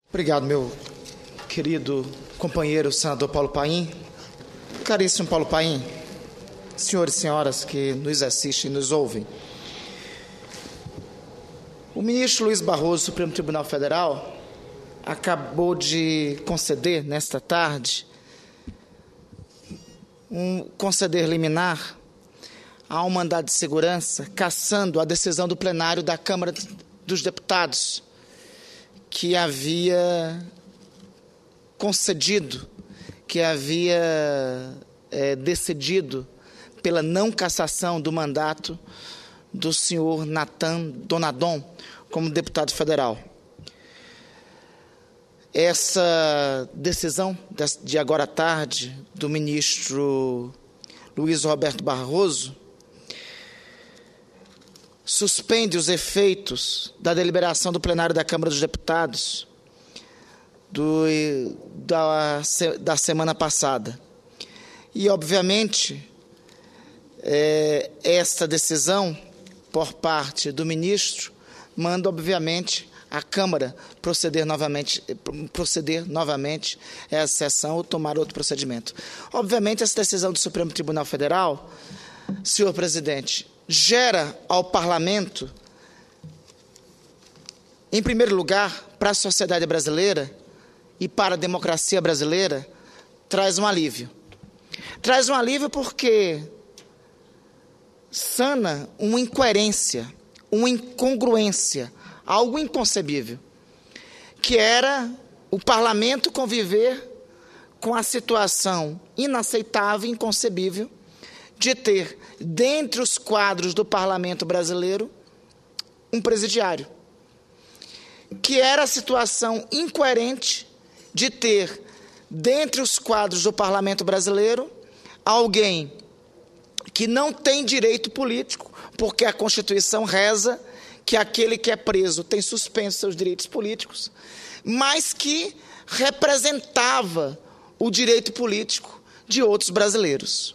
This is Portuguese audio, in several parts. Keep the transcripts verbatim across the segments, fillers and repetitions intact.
Obrigado, meu querido companheiro senador Paulo Paim. Caríssimo Paulo Paim, senhores e senhoras que nos assistem e nos ouvem, o ministro Luiz Barroso, do Supremo Tribunal Federal, acabou de conceder, nesta tarde, um conceder liminar a um mandado de segurança, cassando a decisão do plenário da Câmara dos Deputados, que havia concedido, que havia é, decidido pela não cassação do mandato do senhor Nathan Donadon como deputado federal. Essa decisão de agora à tarde do ministro Luiz Roberto Barroso suspende os efeitos da deliberação do plenário da Câmara dos Deputados do, da, da semana passada. E, obviamente, é, esta decisão, por parte do ministro, manda, obviamente, a Câmara proceder novamente, proceder novamente a essa sessão ou tomar outro procedimento. Obviamente, essa decisão do Supremo Tribunal Federal, senhor presidente, gera ao Parlamento, em primeiro lugar, para a sociedade brasileira e para a democracia brasileira, traz um alívio. Traz um alívio porque sana uma incoerência, uma incongruência, algo inconcebível, que era o Parlamento conviver com a situação inaceitável e inconcebível de ter, dentre os quadros do Parlamento brasileiro, um presidiário. Que era a situação incoerente de ter, dentre os quadros do Parlamento brasileiro, alguém que não tem direito político, porque a Constituição reza que aquele que é preso tem suspenso seus direitos políticos, mas que representava o direito político de outros brasileiros.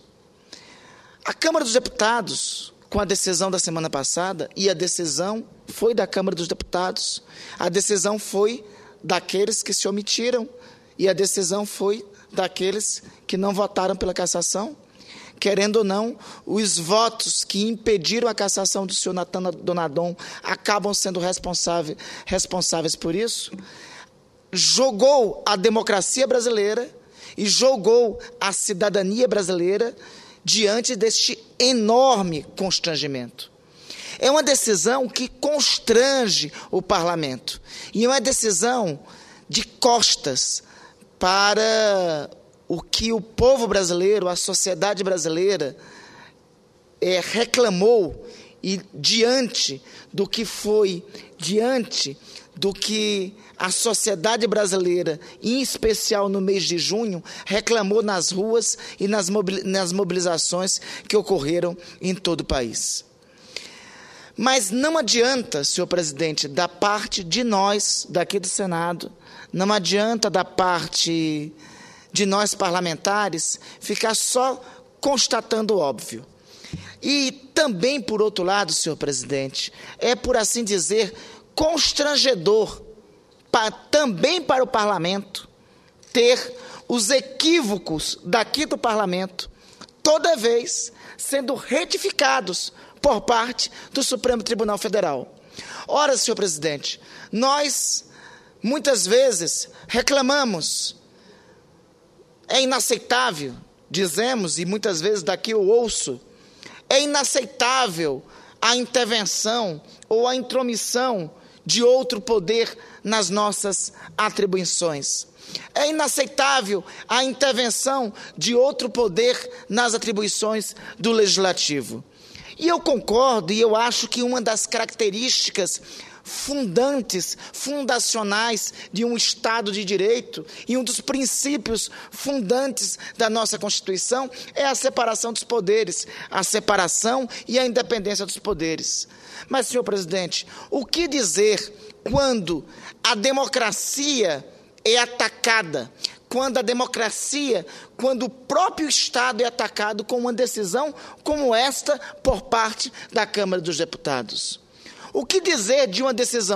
A Câmara dos Deputados, com a decisão da semana passada, e a decisão foi da Câmara dos Deputados, a decisão foi daqueles que se omitiram, e a decisão foi daqueles que não votaram pela cassação, querendo ou não, os votos que impediram a cassação do senhor Nathan Donadon acabam sendo responsáveis, responsáveis por isso, jogou a democracia brasileira e jogou a cidadania brasileira diante deste enorme constrangimento. É uma decisão que constrange o Parlamento e é uma decisão de costas para o que o povo brasileiro, a sociedade brasileira é, reclamou e diante do que foi, diante do que a sociedade brasileira, em especial no mês de junho, reclamou nas ruas e nas mobilizações que ocorreram em todo o país. Mas não adianta, senhor presidente, da parte de nós, daqui do Senado, não adianta da parte de nós parlamentares, ficar só constatando o óbvio. E também, por outro lado, senhor presidente, é, por assim dizer, constrangedor para, também para o Parlamento ter os equívocos daqui do Parlamento toda vez sendo retificados por parte do Supremo Tribunal Federal. Ora, senhor presidente, nós muitas vezes reclamamos, é inaceitável, dizemos, e muitas vezes daqui eu ouço, é inaceitável a intervenção ou a intromissão de outro poder nas nossas atribuições. É inaceitável a intervenção de outro poder nas atribuições do Legislativo. E eu concordo, e eu acho que uma das características fundantes, fundacionais de um Estado de Direito e um dos princípios fundantes da nossa Constituição é a separação dos poderes, a separação e a independência dos poderes. Mas, senhor presidente, o que dizer quando a democracia é atacada, quando a democracia, quando o próprio Estado é atacado com uma decisão como esta por parte da Câmara dos Deputados? O que dizer de uma decisão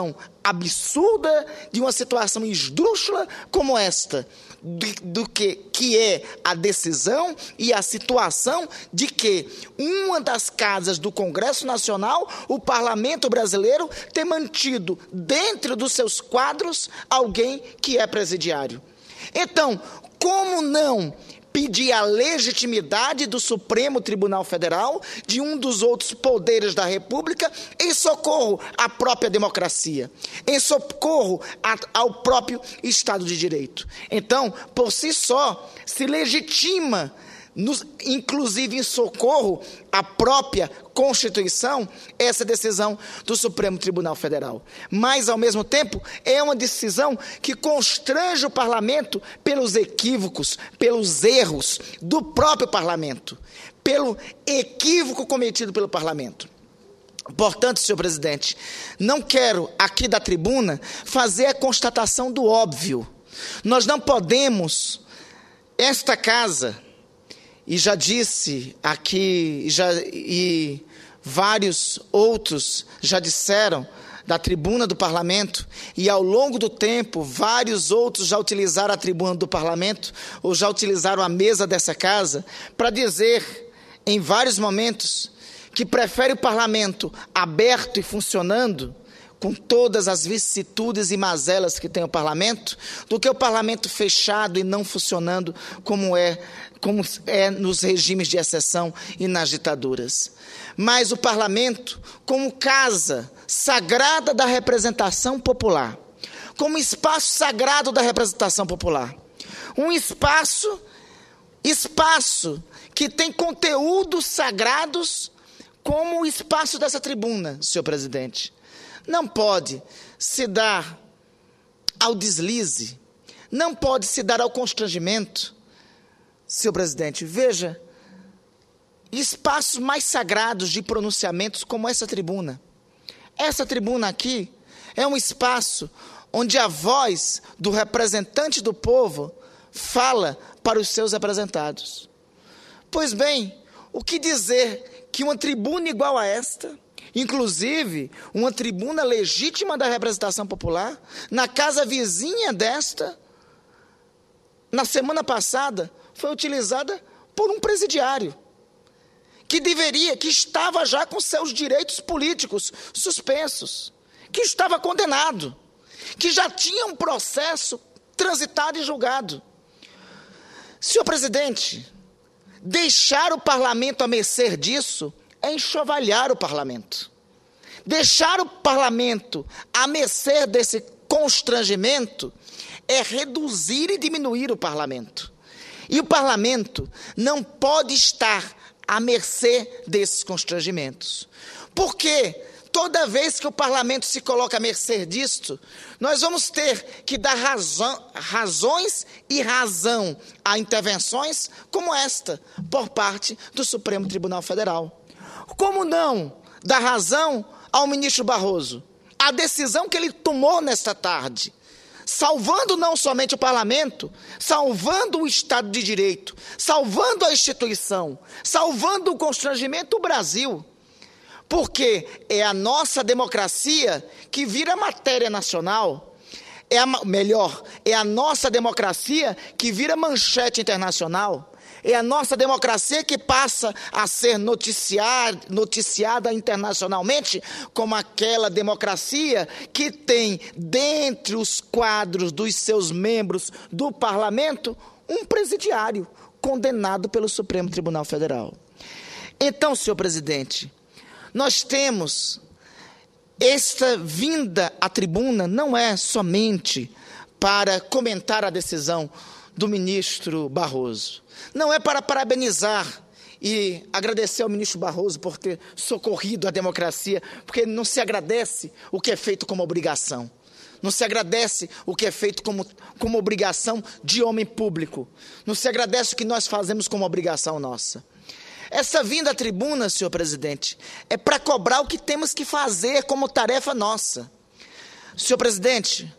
absurda de uma situação esdrúxula como esta, do, do que, que é a decisão e a situação de que uma das casas do Congresso Nacional, o Parlamento Brasileiro, tem mantido dentro dos seus quadros alguém que é presidiário. Então, como não pedir a legitimidade do Supremo Tribunal Federal, de um dos outros poderes da República, em socorro à própria democracia, em socorro a, ao próprio Estado de Direito? Então, por si só, se legitima, nos, inclusive em socorro à própria Constituição, essa decisão do Supremo Tribunal Federal. Mas, ao mesmo tempo, é uma decisão que constrange o parlamento pelos equívocos, pelos erros do próprio parlamento, pelo equívoco cometido pelo parlamento. Portanto, senhor presidente, não quero aqui da tribuna fazer a constatação do óbvio. Nós não podemos, esta casa, e já disse aqui, já, e vários outros já disseram da tribuna do parlamento, e ao longo do tempo, vários outros já utilizaram a tribuna do parlamento, ou já utilizaram a mesa dessa casa, para dizer, em vários momentos, que prefere o parlamento aberto e funcionando, com todas as vicissitudes e mazelas que tem o parlamento, do que o parlamento fechado e não funcionando como é, como é nos regimes de exceção e nas ditaduras. Mas o parlamento, como casa sagrada da representação popular, como espaço sagrado da representação popular, um espaço, espaço que tem conteúdos sagrados, como o espaço dessa tribuna, senhor presidente, não pode se dar ao deslize, não pode se dar ao constrangimento. Senhor presidente, veja, espaços mais sagrados de pronunciamentos como essa tribuna. Essa tribuna aqui é um espaço onde a voz do representante do povo fala para os seus representados. Pois bem, o que dizer que uma tribuna igual a esta, inclusive uma tribuna legítima da representação popular, na casa vizinha desta, na semana passada, foi utilizada por um presidiário, que deveria, que estava já com seus direitos políticos suspensos, que estava condenado, que já tinha um processo transitado e julgado. Senhor presidente, deixar o parlamento a mercê disso é enxovalhar o parlamento. Deixar o parlamento à mercê desse constrangimento é reduzir e diminuir o parlamento. E o parlamento não pode estar à mercê desses constrangimentos. Porque toda vez que o parlamento se coloca à mercê disto, nós vamos ter que dar razão, razões e razão a intervenções como esta, por parte do Supremo Tribunal Federal. Como não dar razão ao ministro Barroso? A decisão que ele tomou nesta tarde, salvando não somente o parlamento, salvando o Estado de Direito, salvando a instituição, salvando o constrangimento do Brasil, porque é a nossa democracia que vira matéria nacional, é a, melhor, é a nossa democracia que vira manchete internacional, é a nossa democracia que passa a ser noticiar, noticiada internacionalmente como aquela democracia que tem, dentre os quadros dos seus membros do parlamento, um presidiário condenado pelo Supremo Tribunal Federal. Então, senhor presidente, nós temos esta vinda à tribuna não é somente para comentar a decisão do ministro Barroso. Não é para parabenizar e agradecer ao ministro Barroso por ter socorrido a democracia, porque não se agradece o que é feito como obrigação. Não se agradece o que é feito como, como obrigação de homem público. Não se agradece o que nós fazemos como obrigação nossa. Essa vinda à tribuna, senhor presidente, é para cobrar o que temos que fazer como tarefa nossa. Senhor presidente,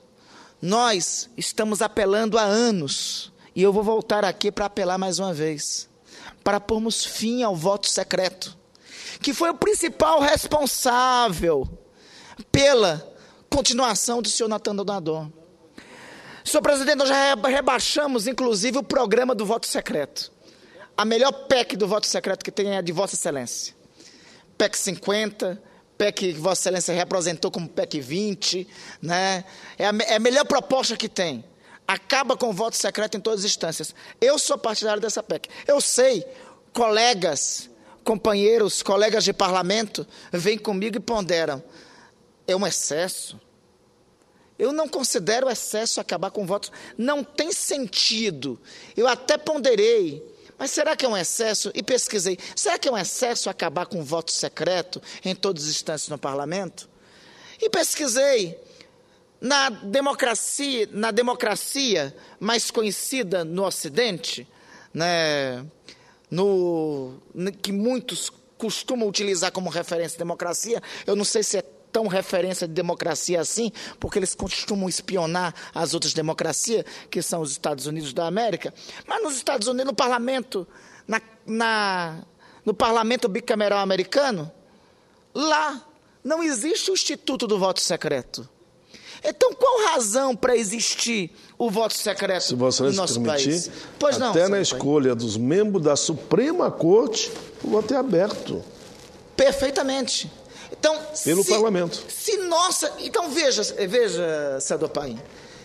nós estamos apelando há anos, e eu vou voltar aqui para apelar mais uma vez, para pormos fim ao voto secreto, que foi o principal responsável pela continuação do senhor Natan Donadon. Senhor presidente, nós já rebaixamos, inclusive, o programa do voto secreto. A melhor P E C do voto secreto que tem é a de Vossa Excelência. P E C cinquenta, P E C que Vossa Excelência representou como P E C vinte, né? É a, é a melhor proposta que tem. Acaba com o voto secreto em todas as instâncias. Eu sou partidário dessa P E C. Eu sei, colegas, companheiros, colegas de parlamento, vêm comigo e ponderam. É um excesso. Eu não considero excesso acabar com o voto. Não tem sentido. Eu até ponderei. Mas será que é um excesso? E pesquisei. Será que é um excesso acabar com o voto secreto em todas as instâncias no parlamento? E pesquisei. Na democracia, na democracia mais conhecida no Ocidente, né, no, que muitos costumam utilizar como referência de democracia, eu não sei se é tão referência de democracia assim, porque eles costumam espionar as outras democracias, que são os Estados Unidos da América, mas nos Estados Unidos, no parlamento, na, na, no parlamento bicameral americano, lá não existe o instituto do voto secreto. Então, qual razão para existir o voto secreto se você no nosso permitir, país? Pois não, até na escolha dos membros da Suprema Corte, o voto é aberto. Perfeitamente. Então, pelo se, parlamento. Se nossa, então veja, veja, senador Paim,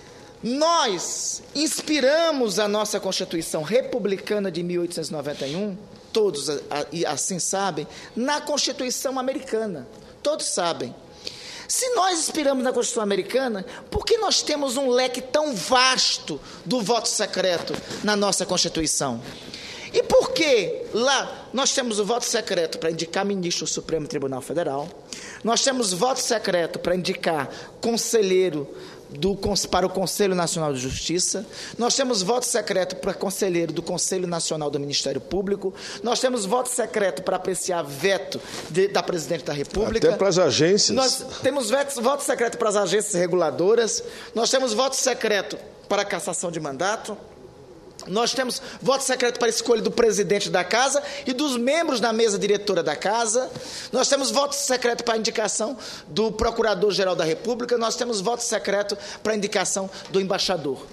nós inspiramos a nossa Constituição Republicana de mil oitocentos e noventa e um, todos assim sabem, na Constituição Americana. Todos sabem. Se nós inspiramos na Constituição Americana, por que nós temos um leque tão vasto do voto secreto na nossa Constituição? E por que lá nós temos o voto secreto para indicar ministro do Supremo Tribunal Federal, nós temos voto secreto para indicar conselheiro do, para o Conselho Nacional de Justiça, nós temos voto secreto para conselheiro do Conselho Nacional do Ministério Público, nós temos voto secreto para apreciar veto de, da Presidente da República. Até para as agências. Nós temos veto, voto secreto para as agências reguladoras, nós temos voto secreto para a cassação de mandato, nós temos voto secreto para a escolha do presidente da casa e dos membros da mesa diretora da casa. Nós temos voto secreto para a indicação do Procurador-Geral da República. Nós temos voto secreto para a indicação do embaixador.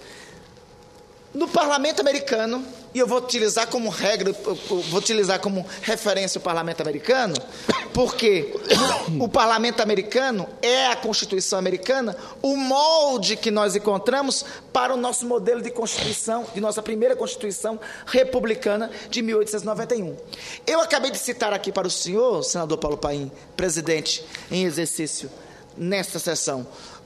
No parlamento americano, e eu vou utilizar como regra, vou utilizar como referência o parlamento americano, porque o parlamento americano é a Constituição americana, o molde que nós encontramos para o nosso modelo de Constituição, de nossa primeira Constituição republicana de mil oitocentos e noventa e um. Eu acabei de citar aqui para o senhor, senador Paulo Paim, presidente em exercício, nesta sessão,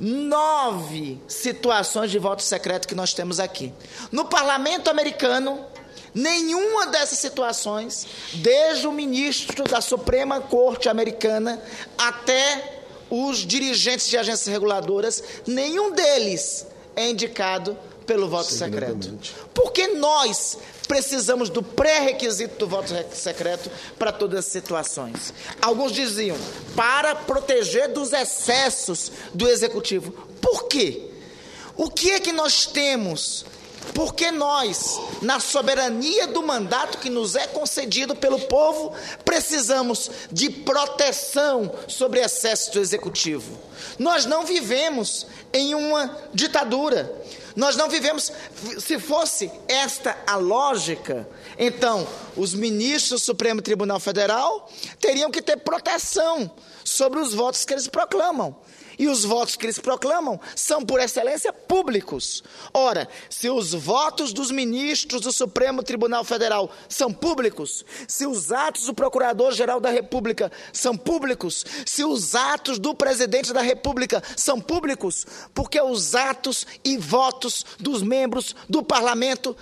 nove situações de voto secreto que nós temos aqui. No parlamento americano, nenhuma dessas situações, desde o ministro da Suprema Corte Americana até os dirigentes de agências reguladoras, nenhum deles é indicado pelo voto secreto. Porque nós precisamos do pré-requisito do voto secreto para todas as situações. Alguns diziam, para proteger dos excessos do Executivo. Por quê? O que é que nós temos? Porque nós, na soberania do mandato que nos é concedido pelo povo, precisamos de proteção sobre excessos do Executivo. Nós não vivemos em uma ditadura. Nós não vivemos, se fosse esta a lógica, então os ministros do Supremo Tribunal Federal teriam que ter proteção sobre os votos que eles proclamam. E os votos que eles proclamam são, por excelência, públicos. Ora, se os votos dos ministros do Supremo Tribunal Federal são públicos, se os atos do Procurador-Geral da República são públicos, se os atos do Presidente da República são públicos, porque os atos e votos dos membros do Parlamento,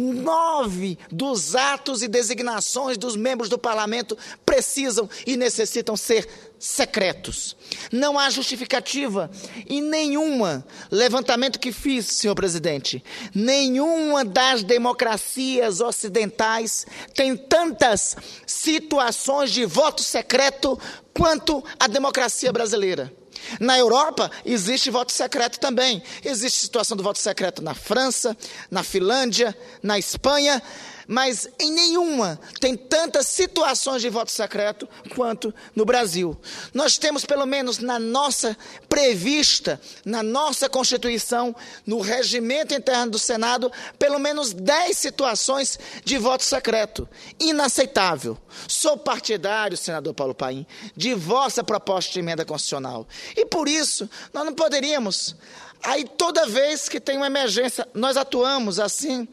nove dos atos e designações dos membros do parlamento precisam e necessitam ser secretos. Não há justificativa em nenhuma levantamento que fiz, senhor presidente, nenhuma das democracias ocidentais tem tantas situações de voto secreto quanto a democracia brasileira. Na Europa, existe voto secreto também. Existe situação do voto secreto na França, na Finlândia, na Espanha, mas em nenhuma tem tantas situações de voto secreto quanto no Brasil. Nós temos, pelo menos na nossa prevista, na nossa Constituição, no regimento interno do Senado, pelo menos dez situações de voto secreto. Inaceitável. Sou partidário, senador Paulo Paim, de vossa proposta de emenda constitucional. E por isso, nós não poderíamos, aí toda vez que tem uma emergência, nós atuamos assim,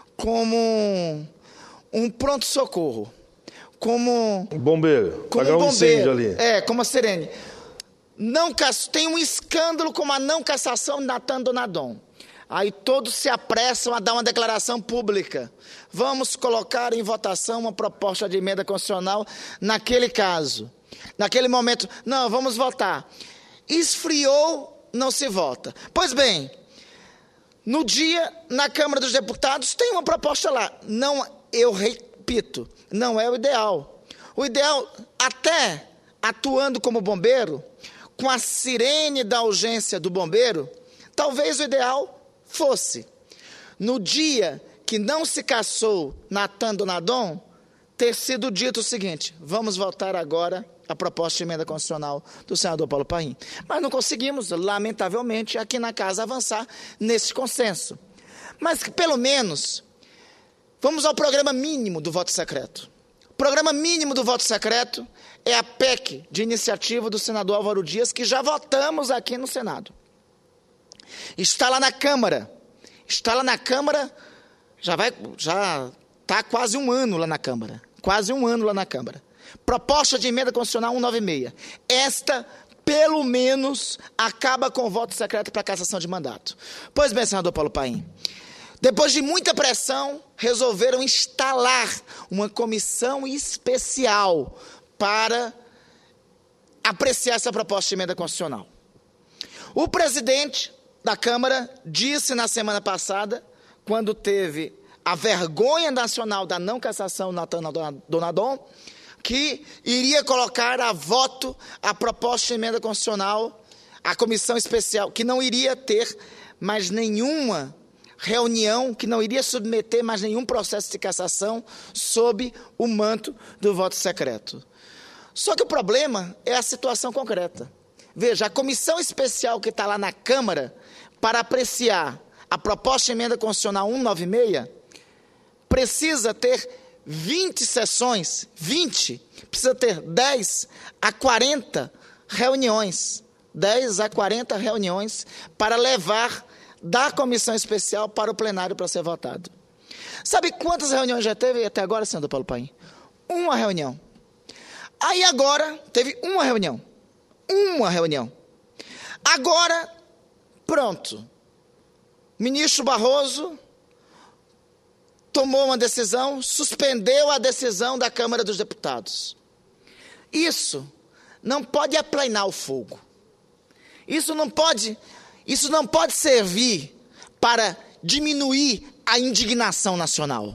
como um pronto-socorro, como... Um bombeiro, como pagar um bombeiro, incêndio ali. É, como a Sirene. Não, tem um escândalo como a não cassação de Natan Donadon. Aí todos se apressam a dar uma declaração pública. Vamos colocar em votação uma proposta de emenda constitucional naquele caso. Naquele momento, não, vamos votar. Esfriou, não se vota. Pois bem, no dia, na Câmara dos Deputados, tem uma proposta lá. Não, eu repito, não é o ideal. O ideal, até atuando como bombeiro, com a sirene da urgência do bombeiro, talvez o ideal fosse, no dia que não se cassou Natan Donadon, ter sido dito o seguinte: vamos votar agora a proposta de emenda constitucional do senador Paulo Paim. Mas não conseguimos, lamentavelmente, aqui na casa avançar nesse consenso. Mas que, pelo menos, vamos ao programa mínimo do voto secreto. O programa mínimo do voto secreto é a P E C de iniciativa do senador Álvaro Dias, que já votamos aqui no Senado. Está lá na Câmara. Está lá na Câmara, já vai, já está quase um ano lá na Câmara. Quase um ano lá na Câmara. Proposta de emenda constitucional cento e noventa e seis. Esta, pelo menos, acaba com o voto secreto para cassação de mandato. Pois bem, senador Paulo Paim, depois de muita pressão, resolveram instalar uma comissão especial para apreciar essa proposta de emenda constitucional. O presidente da Câmara disse na semana passada, quando teve a vergonha nacional da não cassação Natan Donadon, que iria colocar a voto a proposta de emenda constitucional, a comissão especial, que não iria ter mais nenhuma reunião, que não iria submeter mais nenhum processo de cassação sob o manto do voto secreto. Só que o problema é a situação concreta. Veja, a comissão especial que está lá na Câmara para apreciar a proposta de emenda constitucional cento e noventa e seis precisa ter vinte sessões, vinte, precisa ter dez a quarenta reuniões, dez a quarenta reuniões para levar da comissão especial para o plenário para ser votado. Sabe quantas reuniões já teve até agora, senador Paulo Paim? Uma reunião. Aí agora teve uma reunião. Uma reunião. Agora, pronto. Ministro Barroso tomou uma decisão, suspendeu a decisão da Câmara dos Deputados. Isso não pode aplanar o fogo. Isso não pode, isso não pode servir para diminuir a indignação nacional.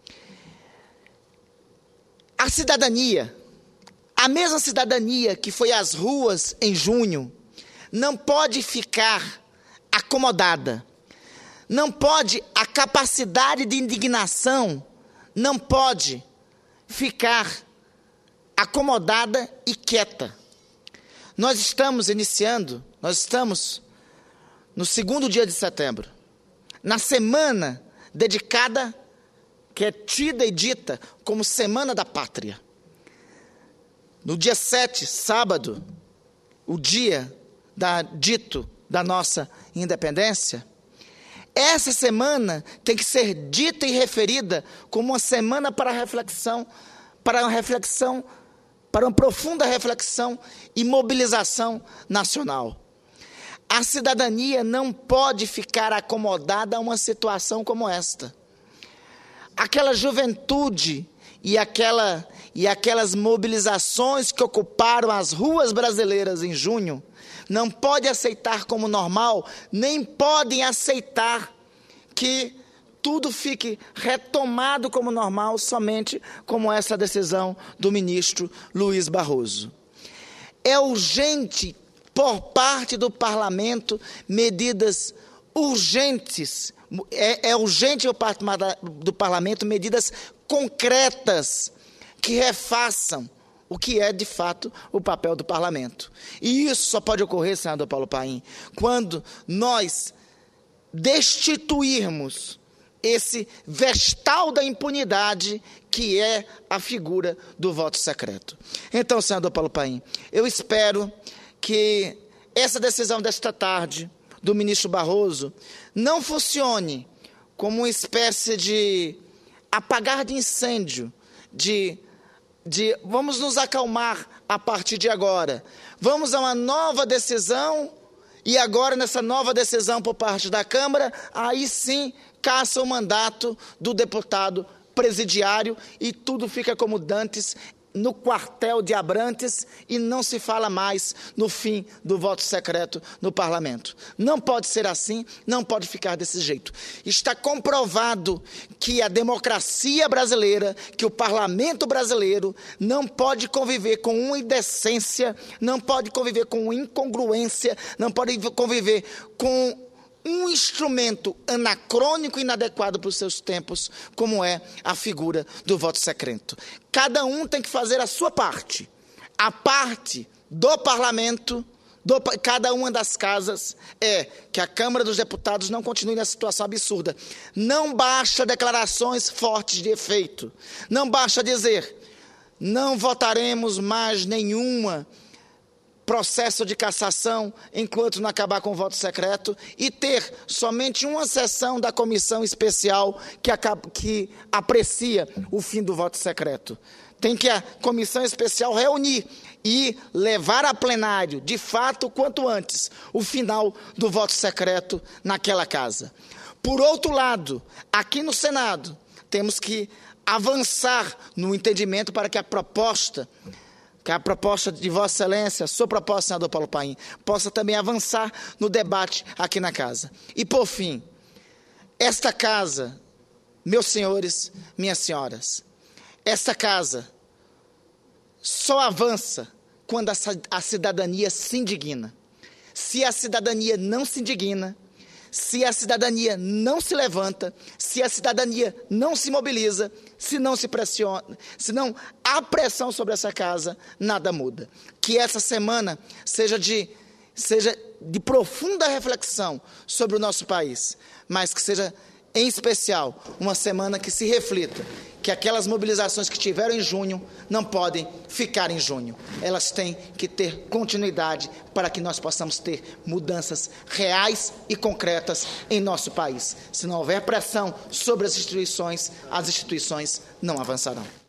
A cidadania, a mesma cidadania que foi às ruas em junho, não pode ficar acomodada. Não pode, a capacidade de indignação não pode ficar acomodada e quieta. Nós estamos iniciando, nós estamos no segundo dia de setembro, na semana dedicada, que é tida e dita como Semana da Pátria. No dia sete, sábado, o dia da, dito da nossa independência, essa semana tem que ser dita e referida como uma semana para reflexão, para uma reflexão, para uma profunda reflexão e mobilização nacional. A cidadania não pode ficar acomodada a uma situação como esta. Aquela juventude e, aquela, e aquelas mobilizações que ocuparam as ruas brasileiras em junho, não pode aceitar como normal, nem podem aceitar que tudo fique retomado como normal somente como essa decisão do ministro Luiz Barroso. É urgente por parte do parlamento, medidas urgentes, é, é urgente por parte do parlamento, medidas concretas que refaçam o que é, de fato, o papel do parlamento. E isso só pode ocorrer, senador Paulo Paim, quando nós destituirmos esse vestal da impunidade que é a figura do voto secreto. Então, senador Paulo Paim, eu espero que essa decisão desta tarde do ministro Barroso não funcione como uma espécie de apagar de incêndio, de, de vamos nos acalmar a partir de agora, vamos a uma nova decisão, e agora nessa nova decisão por parte da Câmara, aí sim caça o mandato do deputado presidiário e tudo fica como dantes no quartel de Abrantes e não se fala mais no fim do voto secreto no parlamento. Não pode ser assim, não pode ficar desse jeito. Está comprovado que a democracia brasileira, que o parlamento brasileiro não pode conviver com uma indecência, não pode conviver com uma incongruência, não pode conviver com um instrumento anacrônico e inadequado para os seus tempos, como é a figura do voto secreto. Cada um tem que fazer a sua parte. A parte do parlamento, do, cada uma das casas, é que a Câmara dos Deputados não continue nessa situação absurda. Não basta declarações fortes de efeito. Não basta dizer, não votaremos mais nenhuma processo de cassação enquanto não acabar com o voto secreto e ter somente uma sessão da comissão especial que, acaba, que aprecia o fim do voto secreto. Tem que a comissão especial reunir e levar a plenário, de fato, quanto antes, o final do voto secreto naquela casa. Por outro lado, aqui no Senado, temos que avançar no entendimento para que a proposta que a proposta de Vossa Excelência, a sua proposta, senador Paulo Paim, possa também avançar no debate aqui na casa. E, por fim, esta casa, meus senhores, minhas senhoras, esta casa só avança quando a, a cidadania se indigna. Se a cidadania não se indigna, se a cidadania não se levanta, se a cidadania não se mobiliza, se não se pressiona, se não há pressão sobre essa casa, nada muda. Que essa semana seja de, seja de profunda reflexão sobre o nosso país, mas que seja, em especial, uma semana que se reflita que aquelas mobilizações que tiveram em junho não podem ficar em junho. Elas têm que ter continuidade para que nós possamos ter mudanças reais e concretas em nosso país. Se não houver pressão sobre as instituições, as instituições não avançarão.